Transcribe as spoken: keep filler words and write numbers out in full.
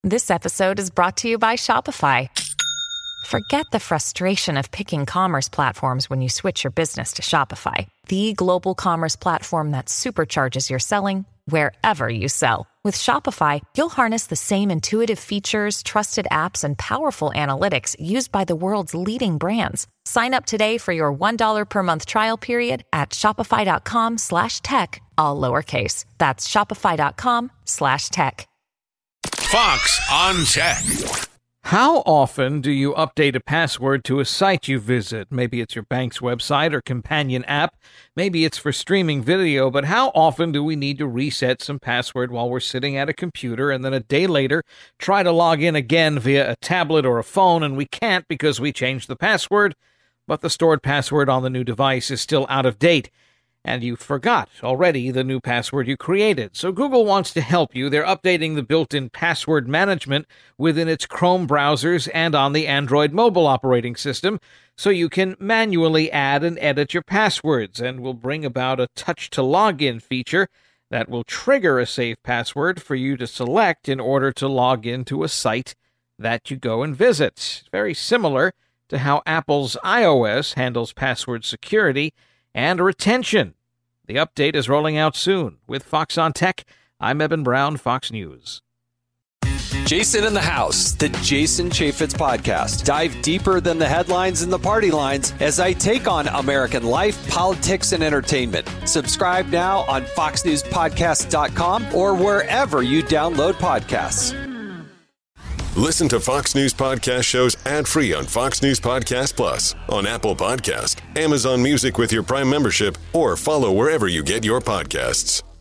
This episode is brought to you by Shopify. Forget the frustration of picking commerce platforms when you switch your business to Shopify, the global commerce platform that supercharges your selling wherever you sell. With Shopify, you'll harness the same intuitive features, trusted apps, and powerful analytics used by the world's leading brands. Sign up today for your one dollar per month trial period at shopify.com slash tech, all lowercase. That's shopify.com slash tech. Fox on Tech. How often do you update a password to a site you visit? Maybe it's your bank's website or companion app. Maybe it's for streaming video, but how often do we need to reset some password while we're sitting at a computer and then a day later try to log in again via a tablet or a phone and we can't because we changed the password, but the stored password on the new device is still out of date? And you forgot already the new password you created. So Google wants to help you. They're updating the built-in password management within its Chrome browsers and on the Android mobile operating system, so you can manually add and edit your passwords, and will bring about a touch-to-login feature that will trigger a safe password for you to select in order to log into a site that you go and visit. Very similar to how Apple's iOS handles password security and retention. The update is rolling out soon. With Fox on Tech, I'm Eben Brown, Fox News. Jason in the House, the Jason Chaffetz podcast. Dive deeper than the headlines and the party lines as I take on American life, politics, and entertainment. Subscribe now on fox news podcast dot com or wherever you download podcasts. Listen to Fox News Podcast shows ad-free on Fox News Podcast Plus, on Apple Podcast, Amazon Music with your Prime membership, or follow wherever you get your podcasts.